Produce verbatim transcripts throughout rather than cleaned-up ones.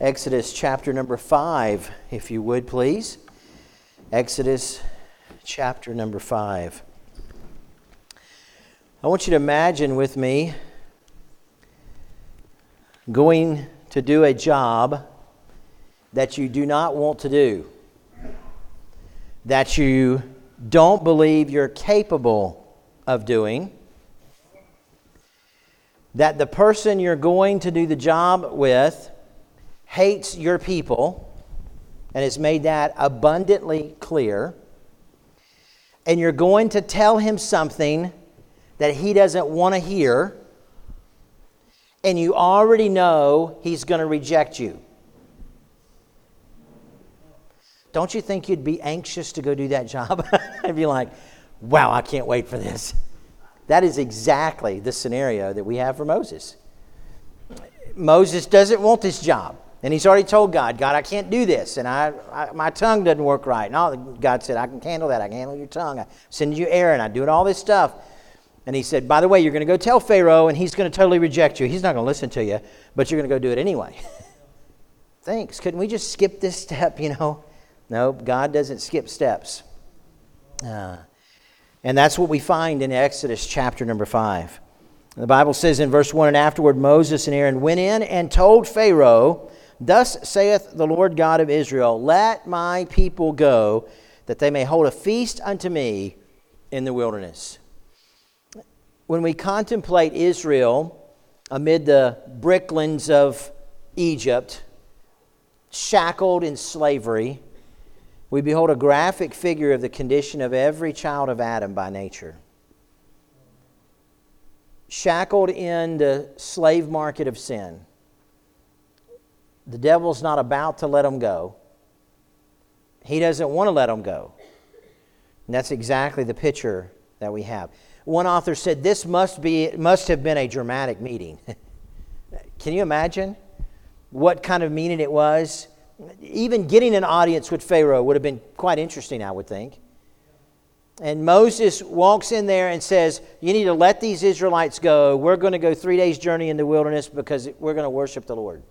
Exodus chapter number five, if you would, please. Exodus chapter number five. I want you to imagine with me going to do a job that you do not want to do, that you don't believe you're capable of doing, that the person you're going to do the job with hates your people and has made that abundantly clear, and you're going to tell him something that he doesn't want to hear, and you already know he's going to reject you. Don't you think you'd be anxious to go do that job? I'd be like, wow, I can't wait for this. That is exactly the scenario that we have for Moses. Moses doesn't want this job. And he's already told God, God, I can't do this. And I, I my tongue doesn't work right. And all, God said, I can handle that. I can handle your tongue. I send you Aaron. I do all this stuff. And he said, by the way, you're going to go tell Pharaoh, and he's going to totally reject you. He's not going to listen to you, but you're going to go do it anyway. Thanks. Couldn't we just skip this step, you know? No, God doesn't skip steps. Uh, and that's what we find in Exodus chapter number five. The Bible says in verse one, and afterward Moses and Aaron went in and told Pharaoh, thus saith the Lord God of Israel, let my people go, that they may hold a feast unto me in the wilderness. When we contemplate Israel amid the bricklands of Egypt, shackled in slavery, we behold a graphic figure of the condition of every child of Adam by nature. Shackled in the slave market of sin. The devil's not about to let them go. He doesn't want to let them go. And that's exactly the picture that we have. One author said this must be must have been a dramatic meeting. Can you imagine what kind of meeting it was? Even getting an audience with Pharaoh would have been quite interesting, I would think. And Moses walks in there and says, you need to let these Israelites go. We're going to go three days journey in the wilderness because we're going to worship the Lord.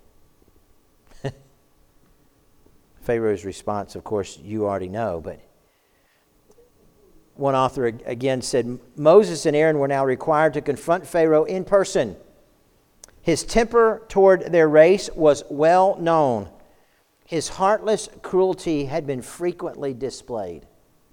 Pharaoh's response, of course, you already know, but one author again said, Moses and Aaron were now required to confront Pharaoh in person. His temper toward their race was well known. His heartless cruelty had been frequently displayed.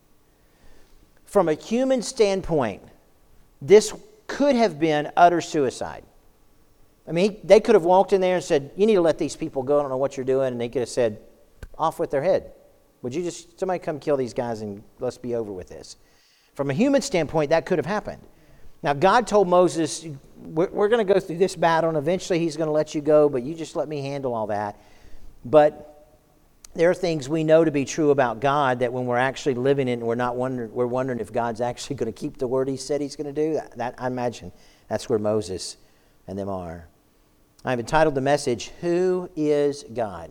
From a human standpoint, this could have been utter suicide. I mean, they could have walked in there and said, you need to let these people go. I don't know what you're doing. And they could have said, off with their head. Would you just, somebody come kill these guys and let's be over with this. From a human standpoint, that could have happened. Now, God told Moses, we're, we're going to go through this battle, and eventually he's going to let you go, but you just let me handle all that. But there are things we know to be true about God that when we're actually living it, we're not wondering, we're wondering if God's actually going to keep the word he said he's going to do. That, that I imagine that's where Moses and them are. I've entitled the message, Who is God?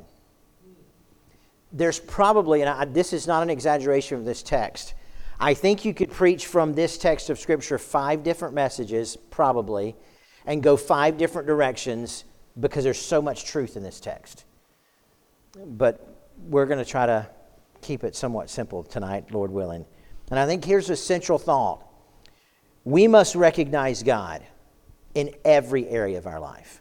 There's probably, and I, this is not an exaggeration of this text, I think you could preach from this text of Scripture five different messages, probably, and go five different directions because there's so much truth in this text. But we're going to try to keep it somewhat simple tonight, Lord willing. And I think here's a central thought. We must recognize God in every area of our life.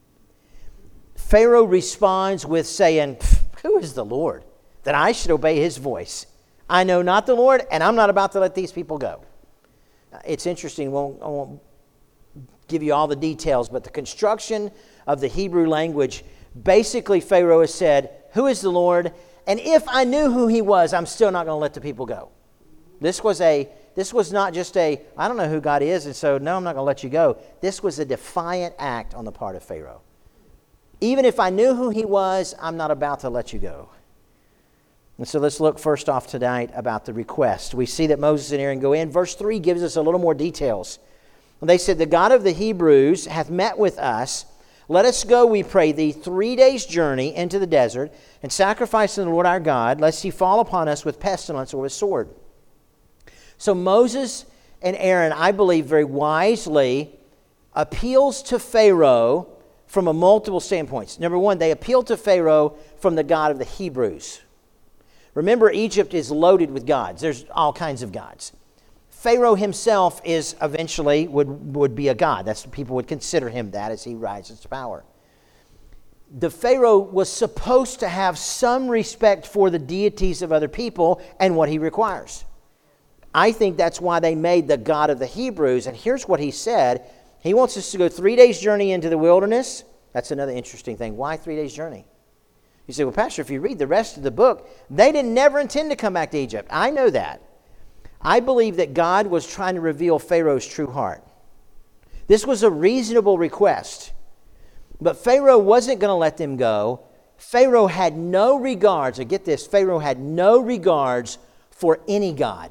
Pharaoh responds with saying, who is the Lord that I should obey his voice? I know not the Lord, and I'm not about to let these people go. It's interesting. Won't, I won't give you all the details, but the construction of the Hebrew language, basically Pharaoh has said, who is the Lord? And if I knew who he was, I'm still not going to let the people go. This was a. This was not just a, I don't know who God is, and so no, I'm not going to let you go. This was a defiant act on the part of Pharaoh. Even if I knew who he was, I'm not about to let you go. And so let's look first off tonight about the request. We see that Moses and Aaron go in. Verse three gives us a little more details. They said, the God of the Hebrews hath met with us. Let us go, we pray thee, three days' journey into the desert, and sacrifice unto the Lord our God, lest he fall upon us with pestilence or with sword. So Moses and Aaron, I believe very wisely, appeals to Pharaoh from a multiple standpoints. Number one, they appealed to Pharaoh from the God of the Hebrews. Remember, Egypt is loaded with gods. There's all kinds of gods. Pharaoh himself is eventually would, would be a god. That's people would consider him that as he rises to power. The Pharaoh was supposed to have some respect for the deities of other people and what he requires. I think that's why they made the God of the Hebrews. And here's what he said. He wants us to go three days' journey into the wilderness. That's another interesting thing. Why three days' journey? You say, well, Pastor, if you read the rest of the book, they didn't never intend to come back to Egypt. I know that. I believe that God was trying to reveal Pharaoh's true heart. This was a reasonable request. But Pharaoh wasn't going to let them go. Pharaoh had no regards, or get this, Pharaoh had no regards for any god.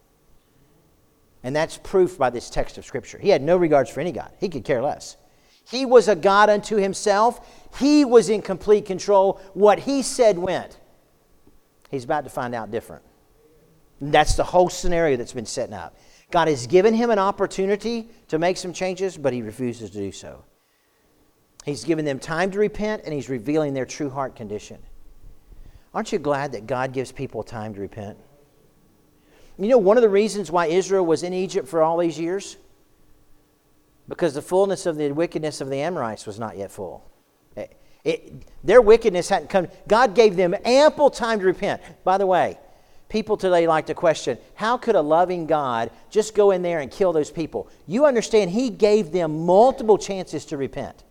And that's proof by this text of Scripture. He had no regards for any god. He could care less. He was a God unto himself. He was in complete control. What he said went. He's about to find out different. And that's the whole scenario that's been set up. God has given him an opportunity to make some changes, but he refuses to do so. He's given them time to repent, and he's revealing their true heart condition. Aren't you glad that God gives people time to repent? You know, one of the reasons why Israel was in Egypt for all these years? Because the fullness of the wickedness of the Amorites was not yet full. It, it, their wickedness hadn't come. God gave them ample time to repent. By the way, people today like to question, how could a loving God just go in there and kill those people? You understand, he gave them multiple chances to repent.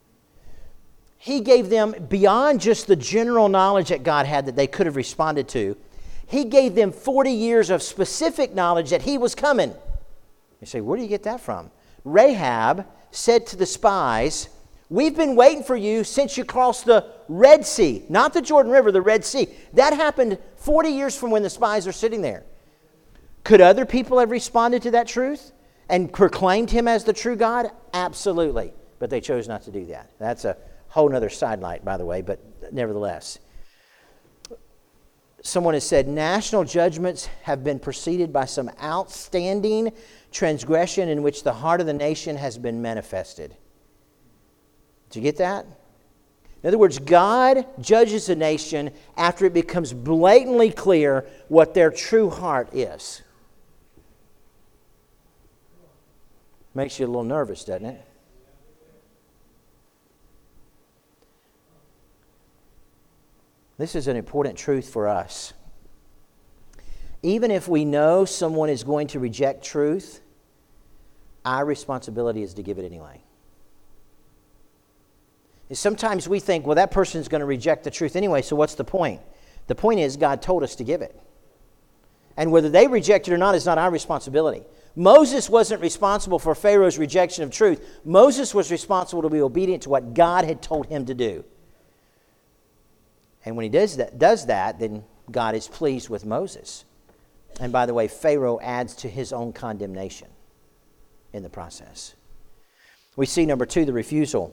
He gave them beyond just the general knowledge that God had that they could have responded to. He gave them forty years of specific knowledge that he was coming. You say, where do you get that from? Rahab said to the spies, we've been waiting for you since you crossed the Red Sea. Not the Jordan River, the Red Sea. That happened forty years from when the spies are sitting there. Could other people have responded to that truth and proclaimed him as the true God? Absolutely. But they chose not to do that. That's a whole other sidelight, by the way, but nevertheless. Someone has said, national judgments have been preceded by some outstanding transgression in which the heart of the nation has been manifested. Did you get that? In other words, God judges a nation after it becomes blatantly clear what their true heart is. Makes you a little nervous, doesn't it? This is an important truth for us. Even if we know someone is going to reject truth, our responsibility is to give it anyway. And sometimes we think, well, that person is going to reject the truth anyway, so what's the point? The point is God told us to give it. And whether they reject it or not is not our responsibility. Moses wasn't responsible for Pharaoh's rejection of truth. Moses was responsible to be obedient to what God had told him to do. And when he does that, does that, then God is pleased with Moses. And by the way, Pharaoh adds to his own condemnation in the process. We see, number two, the refusal.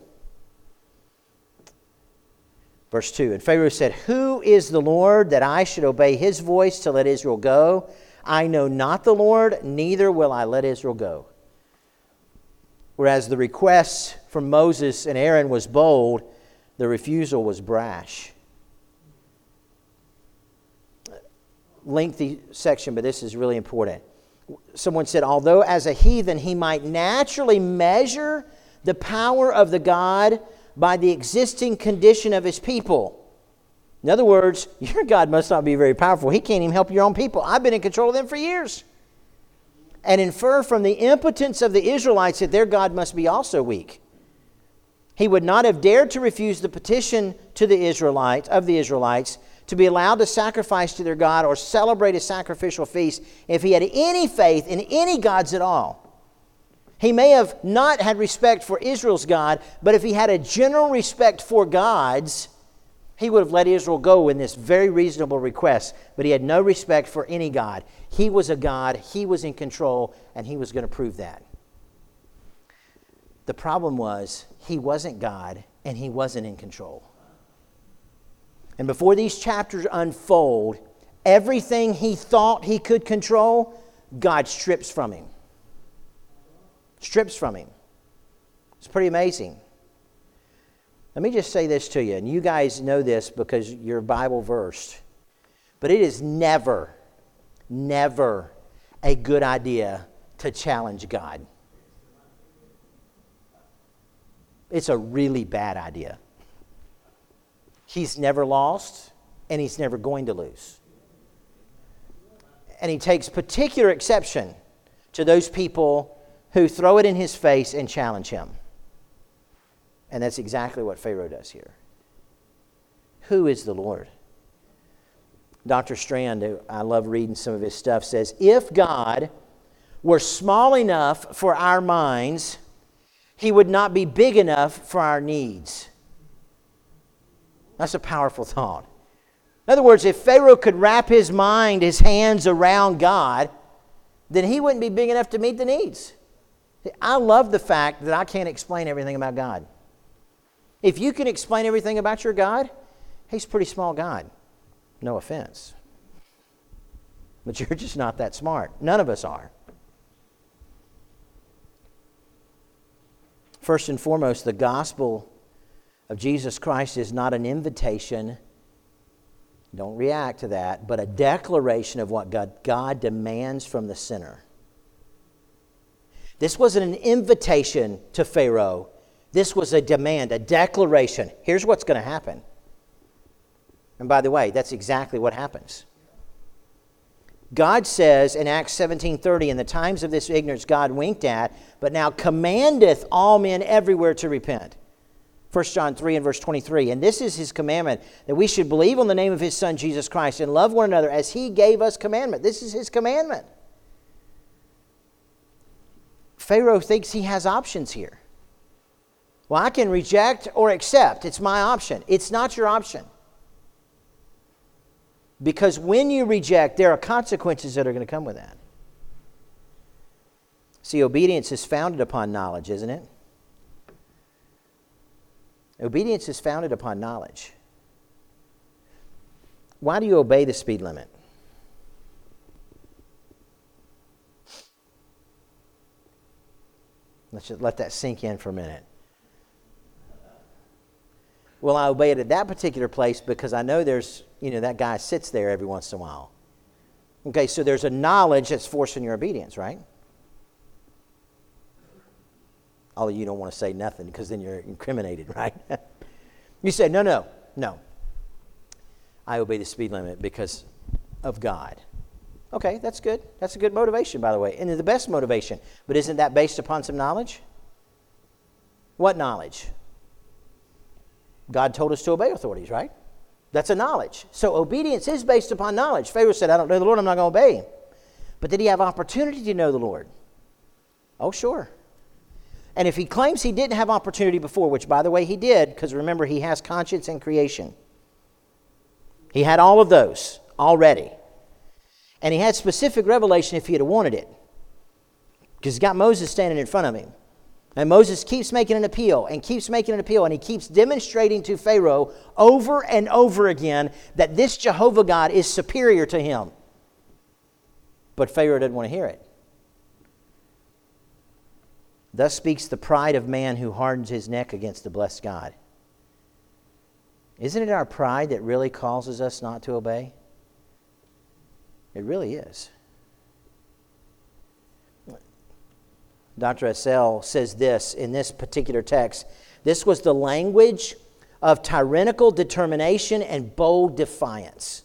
Verse two, and Pharaoh said, who is the Lord that I should obey his voice to let Israel go? I know not the Lord, neither will I let Israel go. Whereas the request from Moses and Aaron was bold, the refusal was brash. Lengthy section, but this is really important. Someone said, although as a heathen he might naturally measure the power of the God by the existing condition of his people. In other words, your God must not be very powerful. He can't even help your own people. I've been in control of them for years. And infer from the impotence of the Israelites that their God must be also weak. He would not have dared to refuse the petition to the Israelites of the Israelites to be allowed to sacrifice to their God or celebrate a sacrificial feast if he had any faith in any gods at all. He may have not had respect for Israel's God, but if he had a general respect for gods, he would have let Israel go in this very reasonable request. But he had no respect for any God. He was a God, he was in control, and he was going to prove that. The problem was, he wasn't God, and he wasn't in control. And before these chapters unfold, everything he thought he could control, God strips from him. Strips from him. It's pretty amazing. Let me just say this to you, and you guys know this because you're Bible versed, but it is never, never a good idea to challenge God. It's a really bad idea. He's never lost, and he's never going to lose. And he takes particular exception to those people who throw it in his face and challenge him. And that's exactly what Pharaoh does here. Who is the Lord? Doctor Strand, who I love reading some of his stuff, says, if God were small enough for our minds, he would not be big enough for our needs. That's a powerful thought. In other words, if Pharaoh could wrap his mind, his hands around God, then he wouldn't be big enough to meet the needs. I love the fact that I can't explain everything about God. If you can explain everything about your God, he's a pretty small God. No offense. But you're just not that smart. None of us are. First and foremost, the gospel of Jesus Christ is not an invitation. Don't react to that, but a declaration of what God, God demands from the sinner. This wasn't an invitation to Pharaoh. This was a demand, a declaration. Here's what's going to happen. And by the way, that's exactly what happens. God says in Acts seventeen thirty, in the times of this ignorance God winked at, but now commandeth all men everywhere to repent. First John three and verse twenty-three, and this is his commandment, that we should believe on the name of his Son, Jesus Christ, and love one another as he gave us commandment. This is his commandment. Pharaoh thinks he has options here. Well, I can reject or accept. It's my option. It's not your option. Because when you reject, there are consequences that are going to come with that. See, obedience is founded upon knowledge, isn't it? Obedience is founded upon knowledge. Why do you obey the speed limit? Let's just let that sink in for a minute. Well, I obey it at that particular place because I know there's, you know, that guy sits there every once in a while. Okay, so there's a knowledge that's forcing your obedience, right? Although you don't want to say nothing because then you're incriminated, right? You say, no, no, no. I obey the speed limit because of God. Okay, that's good. That's a good motivation, by the way. And the best motivation. But isn't that based upon some knowledge? What knowledge? God told us to obey authorities, right? That's a knowledge. So obedience is based upon knowledge. Pharaoh said, I don't know the Lord, I'm not going to obey him. But did he have opportunity to know the Lord? Oh, sure. And if he claims he didn't have opportunity before, which, by the way, he did, because remember, he has conscience and creation. He had all of those already. And he had specific revelation if he had wanted it. Because he's got Moses standing in front of him. And Moses keeps making an appeal and keeps making an appeal. And he keeps demonstrating to Pharaoh over and over again that this Jehovah God is superior to him. But Pharaoh didn't want to hear it. Thus speaks the pride of man who hardens his neck against the blessed God. Isn't it our pride that really causes us not to obey? It really is. Doctor Essel says this in this particular text. This was the language of tyrannical determination and bold defiance.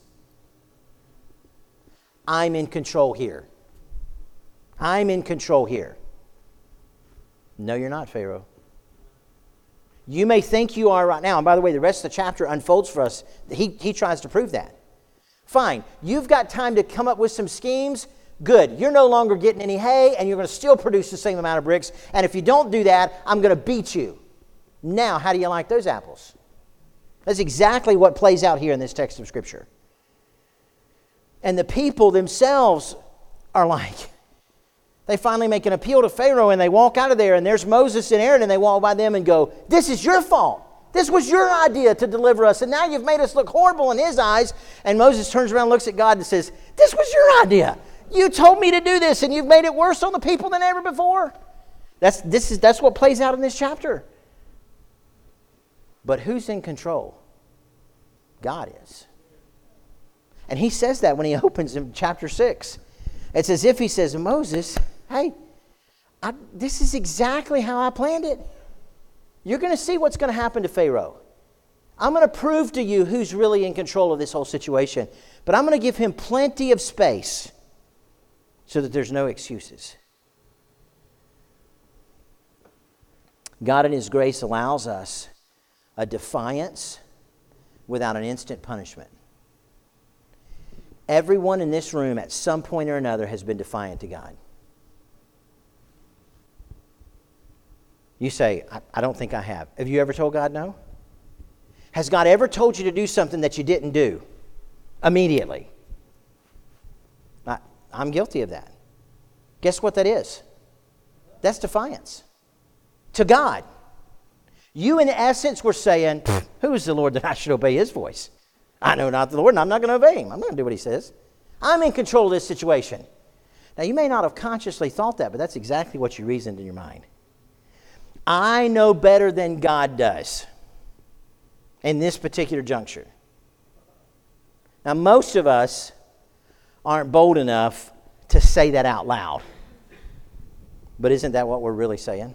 I'm in control here. I'm in control here. No, you're not, Pharaoh. You may think you are right now. And by the way, the rest of the chapter unfolds for us. He, he tries to prove that. Fine. You've got time to come up with some schemes. Good. You're no longer getting any hay, and you're going to still produce the same amount of bricks. And if you don't do that, I'm going to beat you. Now, how do you like those apples? That's exactly what plays out here in this text of Scripture. And the people themselves are like, they finally make an appeal to Pharaoh, and they walk out of there, and there's Moses and Aaron, and they walk by them and go, this is your fault. This was your idea to deliver us, and now you've made us look horrible in his eyes. And Moses turns around and looks at God and says, this was your idea. You told me to do this, and you've made it worse on the people than ever before. That's, this is, that's what plays out in this chapter. But who's in control? God is. And he says that when he opens in chapter six. It's as if he says, Moses, hey, I, this is exactly how I planned it. You're going to see what's going to happen to Pharaoh. I'm going to prove to you who's really in control of this whole situation. But I'm going to give him plenty of space so that there's no excuses. God in his grace allows us a defiance without an instant punishment. Everyone in this room at some point or another has been defiant to God. You say, I, I don't think I have. Have you ever told God no? Has God ever told you to do something that you didn't do immediately? I, I'm guilty of that. Guess what that is? That's defiance to God. You, in essence, were saying, who is the Lord that I should obey his voice? I know not the Lord, and I'm not going to obey him. I'm not going to do what he says. I'm in control of this situation. Now, you may not have consciously thought that, but that's exactly what you reasoned in your mind. I know better than God does in this particular juncture. Now, most of us aren't bold enough to say that out loud. But isn't that what we're really saying?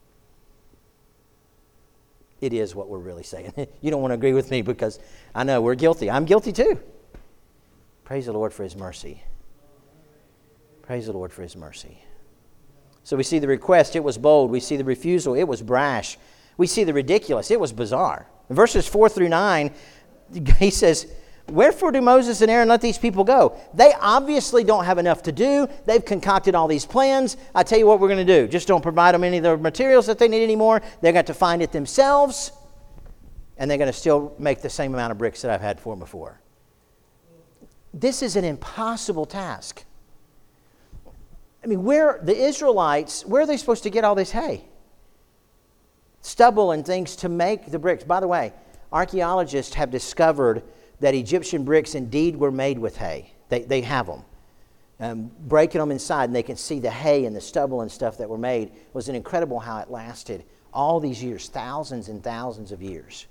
It is what we're really saying. You don't want to agree with me because I know we're guilty. I'm guilty too. Praise the Lord for his mercy. Praise the Lord for his mercy. So we see the request, it was bold. We see the refusal, it was brash. We see the ridiculous, it was bizarre. In verses four through nine, he says, wherefore do Moses and Aaron let these people go? They obviously don't have enough to do. They've concocted all these plans. I tell you what we're going to do. Just don't provide them any of the materials that they need anymore. They're going to have to find it themselves. And they're going to still make the same amount of bricks that I've had for them before. This is an impossible task. I mean, where the Israelites, where are they supposed to get all this hay? Stubble and things to make the bricks. By the way, archaeologists have discovered that Egyptian bricks indeed were made with hay. They, they have them. Um, breaking them inside, and they can see the hay and the stubble and stuff that were made. It was an incredible how it lasted all these years, thousands and thousands of years.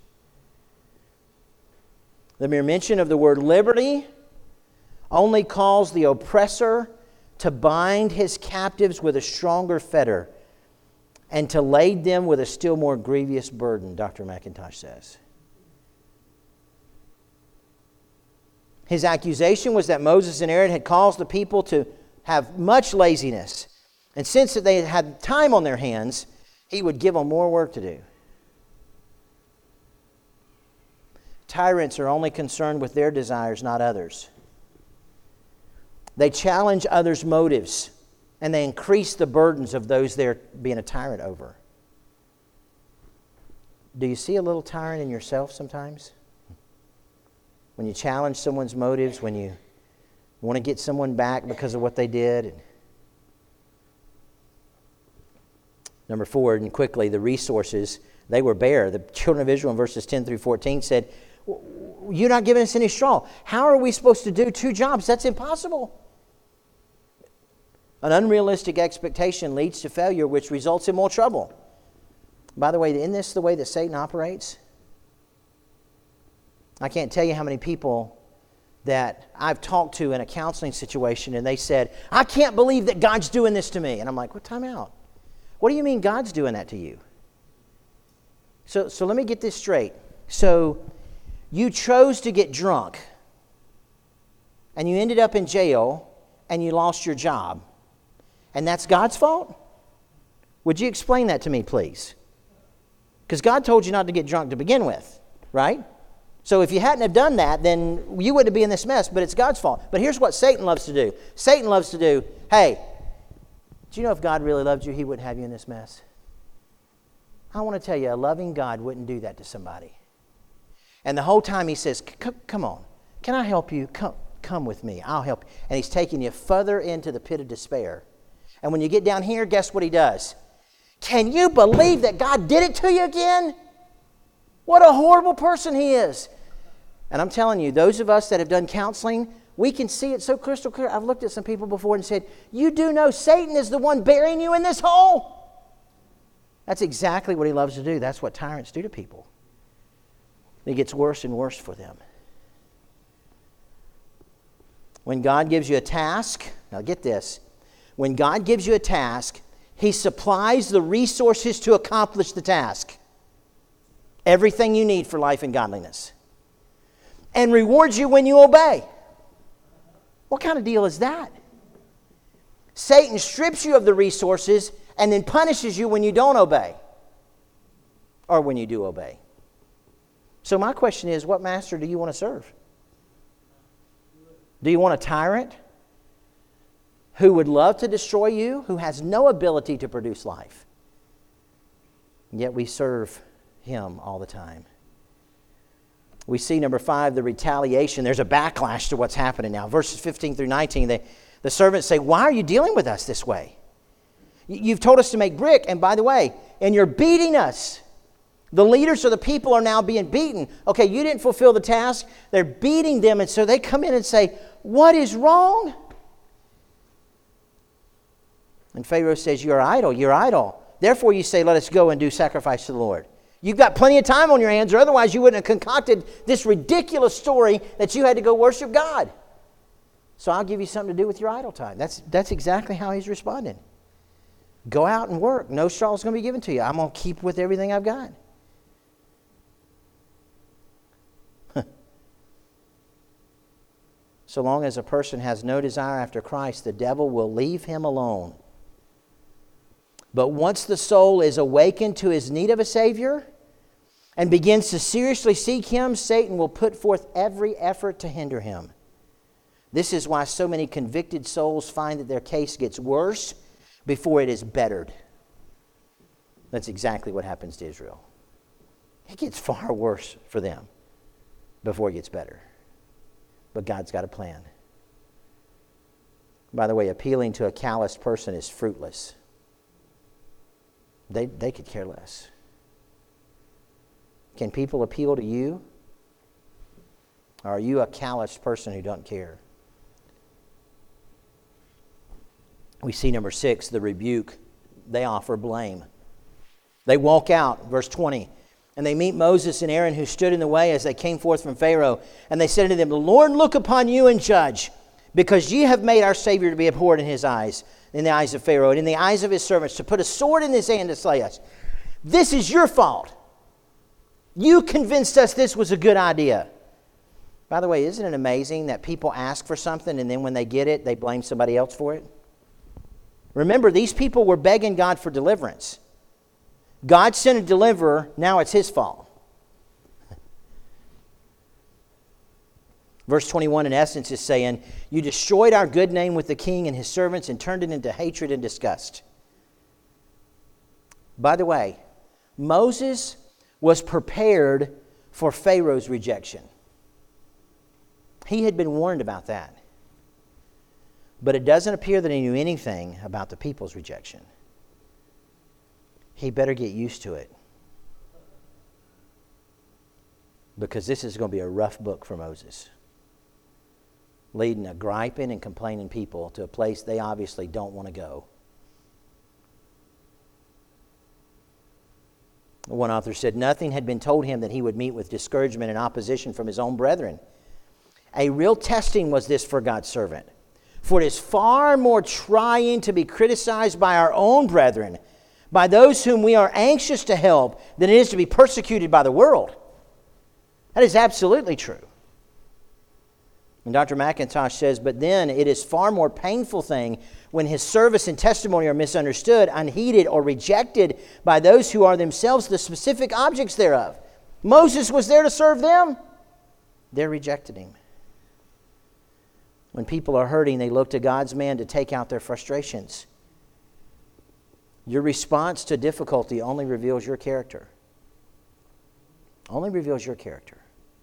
The mere mention of the word liberty only calls the oppressor to bind his captives with a stronger fetter and to lade them with a still more grievous burden, Doctor McIntosh says. His accusation was that Moses and Aaron had caused the people to have much laziness. And since they had time on their hands, he would give them more work to do. Tyrants are only concerned with their desires, not others. They challenge others' motives, and they increase the burdens of those they're being a tyrant over. Do you see a little tyrant in yourself sometimes? When you challenge someone's motives, when you want to get someone back because of what they did. Number four, and quickly, the resources, they were bare. The children of Israel in verses ten through fourteen said, you're not giving us any straw. How are we supposed to do two jobs? That's impossible. An unrealistic expectation leads to failure, which results in more trouble. By the way, isn't this the way that Satan operates? I can't tell you how many people that I've talked to in a counseling situation, and they said, I can't believe that God's doing this to me. And I'm like, well, time out. What do you mean God's doing that to you? So, so let me get this straight. So you chose to get drunk, and you ended up in jail, and you lost your job. And that's God's fault? Would you explain that to me, please? Because God told you not to get drunk to begin with, right? So if you hadn't have done that, then you wouldn't be in this mess, but it's God's fault. But here's what Satan loves to do. Satan loves to do, hey, do you know if God really loved you, he wouldn't have you in this mess? I want to tell you, a loving God wouldn't do that to somebody. And the whole time he says, come on, can I help you? Come, come with me, I'll help you. And he's taking you further into the pit of despair. And when you get down here, guess what he does? Can you believe that God did it to you again? What a horrible person he is. And I'm telling you, those of us that have done counseling, we can see it so crystal clear. I've looked at some people before and said, you do know Satan is the one burying you in this hole. That's exactly what he loves to do. That's what tyrants do to people. It gets worse and worse for them. When God gives you a task, now get this, when God gives you a task, He supplies the resources to accomplish the task. Everything you need for life and godliness. And rewards you when you obey. What kind of deal is that? Satan strips you of the resources and then punishes you when you don't obey. Or when you do obey. So my question is, what master do you want to serve? Do you want a tyrant who would love to destroy you, who has no ability to produce life? Yet we serve him all the time. We see, number five, the retaliation. There's a backlash to what's happening now. Verses fifteen through nineteen, they, the servants say, why are you dealing with us this way? You've told us to make brick, and by the way, and you're beating us. The leaders of the people are now being beaten. Okay, you didn't fulfill the task. They're beating them, and so they come in and say, what is wrong? And Pharaoh says, you're idle, you're idle. Therefore you say, let us go and do sacrifice to the Lord. You've got plenty of time on your hands, or otherwise you wouldn't have concocted this ridiculous story that you had to go worship God. So I'll give you something to do with your idle time. That's, that's exactly how he's responding. Go out and work. No straw is going to be given to you. I'm going to keep with everything I've got. So long as a person has no desire after Christ, the devil will leave him alone. But once the soul is awakened to his need of a Savior and begins to seriously seek Him, Satan will put forth every effort to hinder him. This is why so many convicted souls find that their case gets worse before it is bettered. That's exactly what happens to Israel. It gets far worse for them before it gets better. But God's got a plan. By the way, appealing to a calloused person is fruitless. They, they could care less. Can people appeal to you? Or are you a calloused person who doesn't care? We see number six, the rebuke. They offer blame. They walk out, verse twenty. And they meet Moses and Aaron, who stood in the way as they came forth from Pharaoh. And they said unto them, the Lord look upon you and judge, because ye have made our Savior to be abhorred in his eyes, in the eyes of Pharaoh, and in the eyes of his servants, to put a sword in his hand to slay us. This is your fault. You convinced us this was a good idea. By the way, isn't it amazing that people ask for something, and then when they get it, they blame somebody else for it? Remember, these people were begging God for deliverance. God sent a deliverer, now it's his fault. Verse twenty-one, in essence, is saying, you destroyed our good name with the king and his servants and turned it into hatred and disgust. By the way, Moses was prepared for Pharaoh's rejection. He had been warned about that. But it doesn't appear that he knew anything about the people's rejection. He better get used to it. Because this is going to be a rough book for Moses. Leading a griping and complaining people to a place they obviously don't want to go. One author said, nothing had been told him that he would meet with discouragement and opposition from his own brethren. A real testing was this for God's servant. For it is far more trying to be criticized by our own brethren, by those whom we are anxious to help, than it is to be persecuted by the world. That is absolutely true. And Doctor McIntosh says, but then it is far more painful thing when his service and testimony are misunderstood, unheeded, or rejected by those who are themselves the specific objects thereof. Moses was there to serve them. They're rejecting him. When people are hurting, they look to God's man to take out their frustrations. Your response to difficulty only reveals your character. Only reveals your character.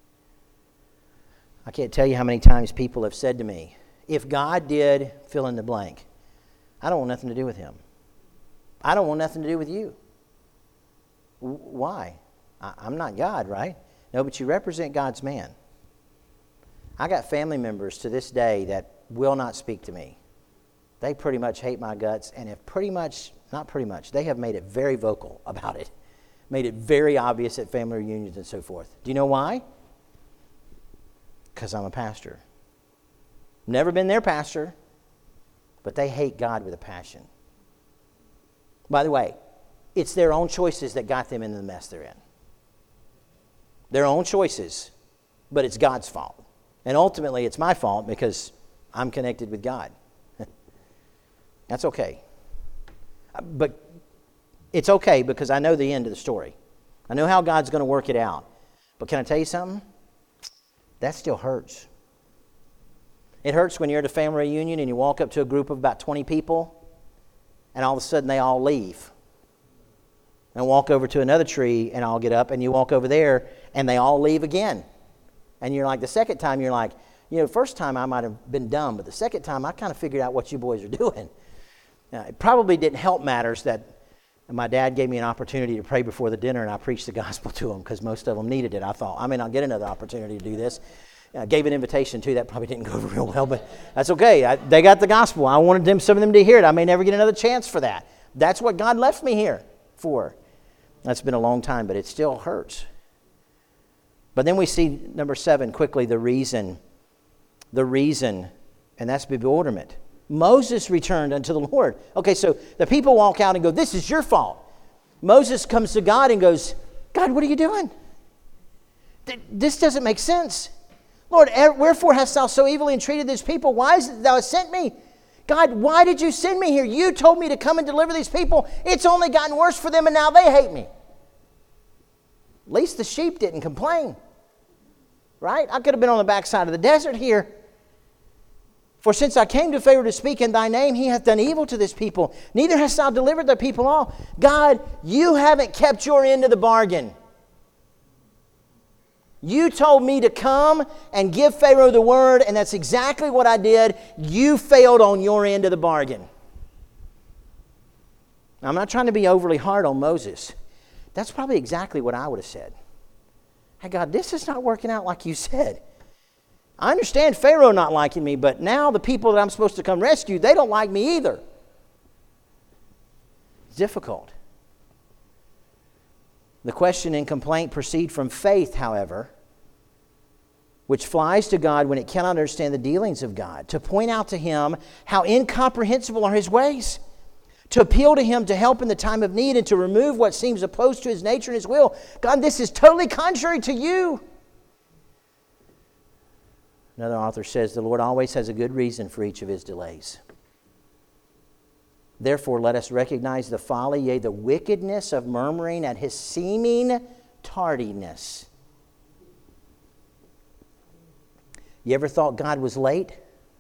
I can't tell you how many times people have said to me, if God did fill in the blank, I don't want nothing to do with him. I don't want nothing to do with you. Why? I'm not God, right? No, but you represent God's man. I got family members to this day that will not speak to me. They pretty much hate my guts, and have pretty much, not pretty much, they have made it very vocal about it. made it very obvious at family reunions and so forth. Do you know why? Because I'm a pastor. Never been their pastor, but they hate God with a passion. By the way, it's their own choices that got them into the mess they're in. Their own choices, but it's God's fault. And ultimately, it's my fault because I'm connected with God. That's okay. But it's okay because I know the end of the story. I know how God's going to work it out. But can I tell you something? That still hurts. It hurts when you're at a family reunion and you walk up to a group of about twenty people and all of a sudden they all leave. And walk over to another tree and I'll get up and you walk over there and they all leave again. And you're like, the second time you're like, you know, the first time I might have been dumb, but the second time I kind of figured out what you boys are doing. Now, it probably didn't help matters that my dad gave me an opportunity to pray before the dinner and I preached the gospel to them because most of them needed it. I thought, I may not get another opportunity to do this. I gave an invitation too. That probably didn't go over real well, but that's okay. I, they got the gospel. I wanted them, some of them to hear it. I may never get another chance for that. That's what God left me here for. That's been a long time, but it still hurts. But then we see, number seven, quickly, the reason. The reason, and that's bewilderment. Moses returned unto the Lord. Okay, so the people walk out and go, this is your fault. Moses comes to God and goes, God, what are you doing? This doesn't make sense. Lord, wherefore hast thou so evilly entreated this people? Why is it thou hast sent me? God, why did you send me here? You told me to come and deliver these people. It's only gotten worse for them and now they hate me. At least the sheep didn't complain. Right? I could have been on the backside of the desert here. For since I came to Pharaoh to speak in thy name, he hath done evil to this people. Neither hast thou delivered the people all. God, you haven't kept your end of the bargain. You told me to come and give Pharaoh the word, and that's exactly what I did. You failed on your end of the bargain. Now, I'm not trying to be overly hard on Moses. That's probably exactly what I would have said. Hey, God, this is not working out like you said. I understand Pharaoh not liking me, but now the people that I'm supposed to come rescue, they don't like me either. It's difficult. The question and complaint proceed from faith, however, which flies to God when it cannot understand the dealings of God, to point out to Him how incomprehensible are His ways, to appeal to Him to help in the time of need, and to remove what seems opposed to His nature and His will. God, this is totally contrary to you. Another author says, the Lord always has a good reason for each of His delays. Therefore, let us recognize the folly, yea, the wickedness of murmuring at His seeming tardiness. You ever thought God was late?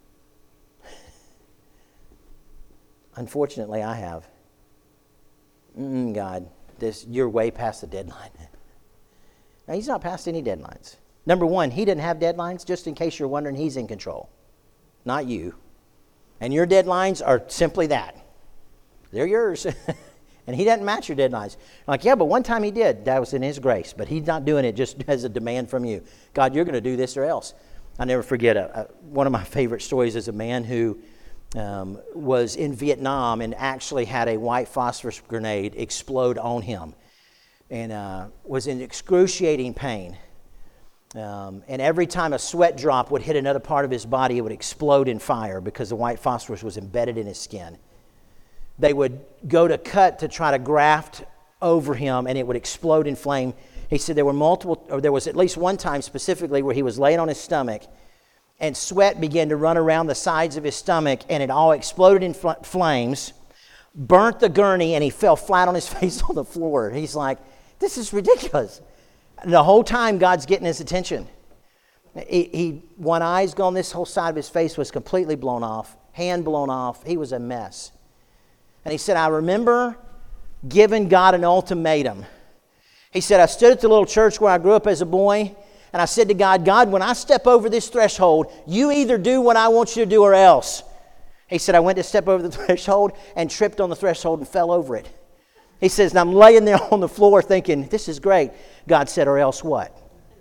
Unfortunately, I have. Mm, God, this you're way past the deadline. Now, He's not past any deadlines. Number one, He didn't have deadlines. Just in case you're wondering, He's in control, not you. And your deadlines are simply that. They're yours. And He doesn't match your deadlines. Like, yeah, but one time He did. That was in His grace. But He's not doing it just as a demand from you. God, you're going to do this or else. I never forget, a, a, one of my favorite stories is a man who um, was in Vietnam and actually had a white phosphorus grenade explode on him. And uh, was in excruciating pain. Um, and every time a sweat drop would hit another part of his body, it would explode in fire because the white phosphorus was embedded in his skin. They would go to cut to try to graft over him, and it would explode in flame. He said there were multiple, or there was at least one time specifically where he was laying on his stomach, and sweat began to run around the sides of his stomach, and it all exploded in fl- flames, burnt the gurney, and he fell flat on his face on the floor. He's like, this is ridiculous. The whole time, God's getting his attention. He, he, one eye's gone, this whole side of his face was completely blown off, hand blown off. He was a mess. And he said, I remember giving God an ultimatum. He said, I stood at the little church where I grew up as a boy, and I said to God, God, when I step over this threshold, you either do what I want you to do or else. He said, I went to step over the threshold and tripped on the threshold and fell over it. He says, and I'm laying there on the floor thinking, this is great. God said, or else what?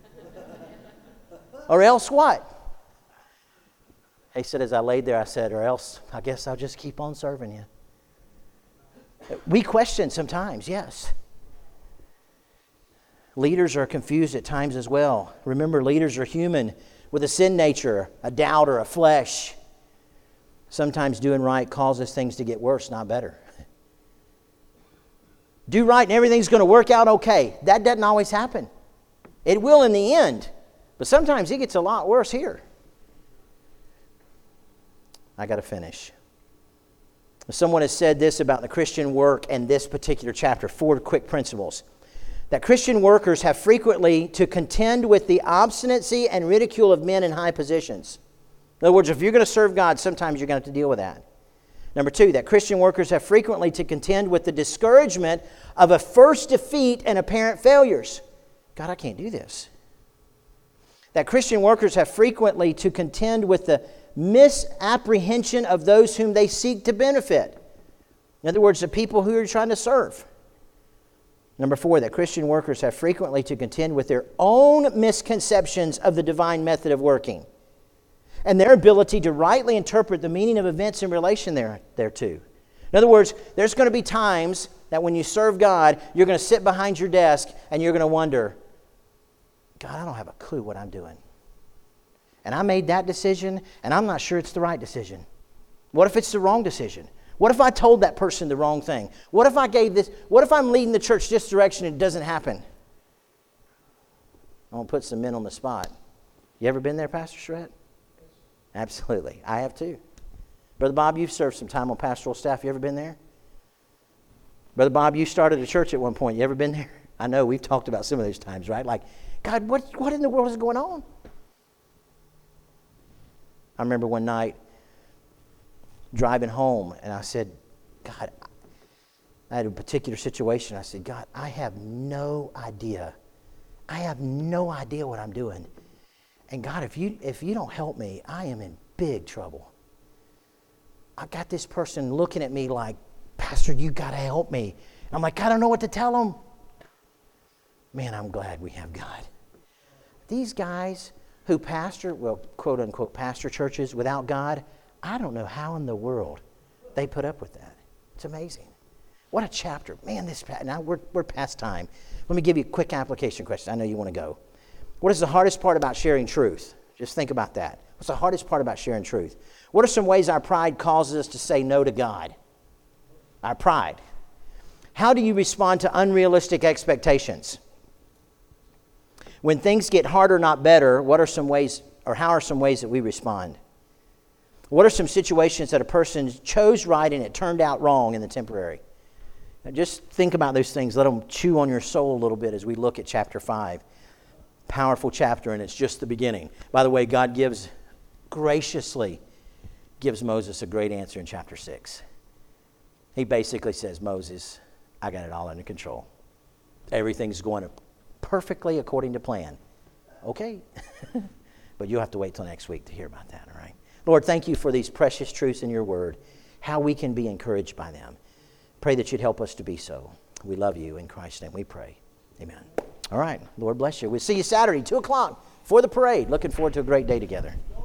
Or else what? He said, as I laid there, I said, or else I guess I'll just keep on serving you. We question sometimes, yes. Leaders are confused at times as well. Remember, leaders are human with a sin nature, a doubt, or a flesh. Sometimes doing right causes things to get worse, not better. Do right and everything's going to work out okay. That doesn't always happen. It will in the end, but sometimes it gets a lot worse here. I got to finish. Someone has said this about the Christian work and this particular chapter, four quick principles. That Christian workers have frequently to contend with the obstinacy and ridicule of men in high positions. In other words, if you're going to serve God, sometimes you're going to have to deal with that. Number two, that Christian workers have frequently to contend with the discouragement of a first defeat and apparent failures. God, I can't do this. That Christian workers have frequently to contend with the misapprehension of those whom they seek to benefit. In other words, the people who you're trying to serve. Number four, that Christian workers have frequently to contend with their own misconceptions of the divine method of working and their ability to rightly interpret the meaning of events in relation there, thereto. In other words, there's going to be times that when you serve God, you're going to sit behind your desk and you're going to wonder, God, I don't have a clue what I'm doing. And I made that decision, and I'm not sure it's the right decision. What if it's the wrong decision? What if I told that person the wrong thing? What if I gave this, what if I'm leading the church this direction and it doesn't happen? I'm going to put some men on the spot. You ever been there, Pastor Shrett? Absolutely. I have too. Brother Bob, you've served some time on pastoral staff. You ever been there? Brother Bob, you started a church at one point. You ever been there? I know, we've talked about some of those times, right? Like, God, what, what in the world is going on? I remember one night driving home, and I said, God, I had a particular situation. I said, God, I have no idea. I have no idea what I'm doing. And God, if you if you don't help me, I am in big trouble. I got this person looking at me like, Pastor, you got to help me. I'm like, I don't know what to tell them. Man, I'm glad we have God. These guys who pastor, well, quote unquote, pastor churches without God, I don't know how in the world they put up with that. It's amazing. What a chapter. Man, this, now we're, we're past time. Let me give you a quick application question. I know you want to go. What is the hardest part about sharing truth? Just think about that. What's the hardest part about sharing truth? What are some ways our pride causes us to say no to God? Our pride. How do you respond to unrealistic expectations? When things get harder, not better, what are some ways, or how are some ways that we respond? What are some situations that a person chose right and it turned out wrong in the temporary? Now just think about those things. Let them chew on your soul a little bit as we look at chapter five. Powerful chapter, and it's just the beginning. By the way, God gives, graciously gives Moses a great answer in chapter six. He basically says, Moses, I got it all under control. Everything's going perfectly according to plan. Okay. But you'll have to wait till next week to hear about that, all right? Lord, thank you for these precious truths in your word, how we can be encouraged by them. Pray that you'd help us to be so. We love you. In Christ's name we pray. Amen. All right. Lord bless you. We'll see you Saturday, two o'clock, for the parade. Looking forward to a great day together.